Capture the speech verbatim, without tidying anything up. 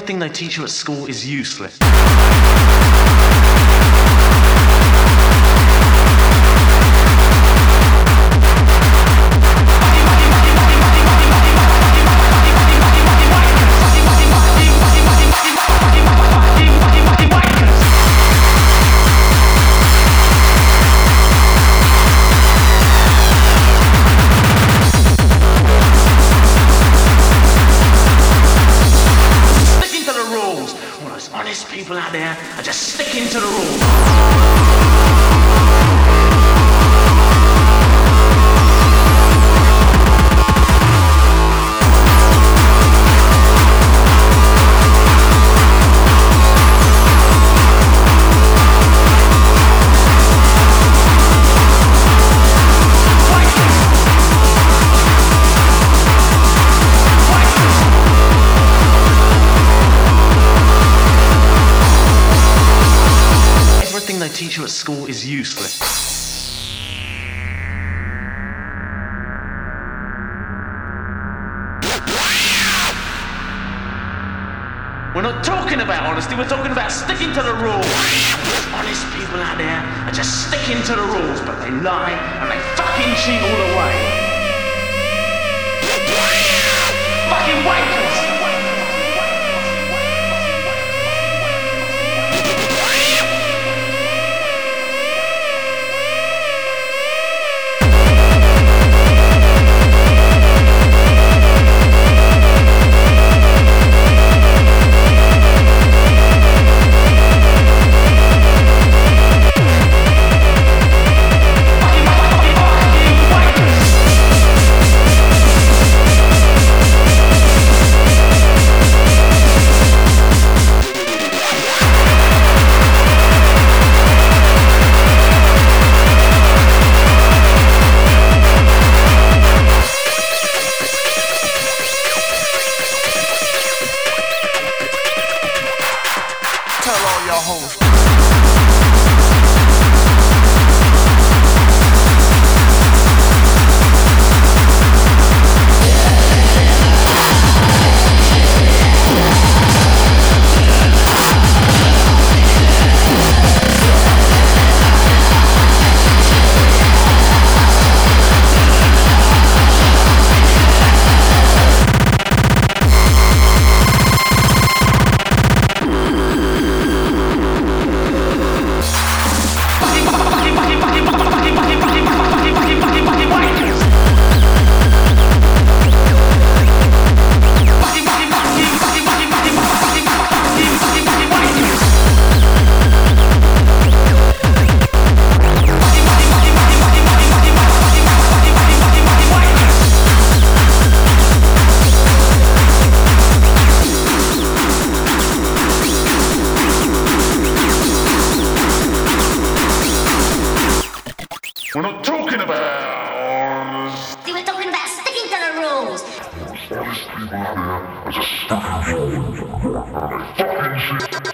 Everything they teach you at school is useless. Honest people out there are just sticking to the rules. Everything they teach you at school is useless. We're not talking about honesty, we're talking about sticking to the rules. Honest people out there are just sticking to the rules, but they lie and they fucking cheat all the way. Fucking wankers! We're not talking about... See, we're talking about sticking to the rules. Honest people out there are just sticking to the rules.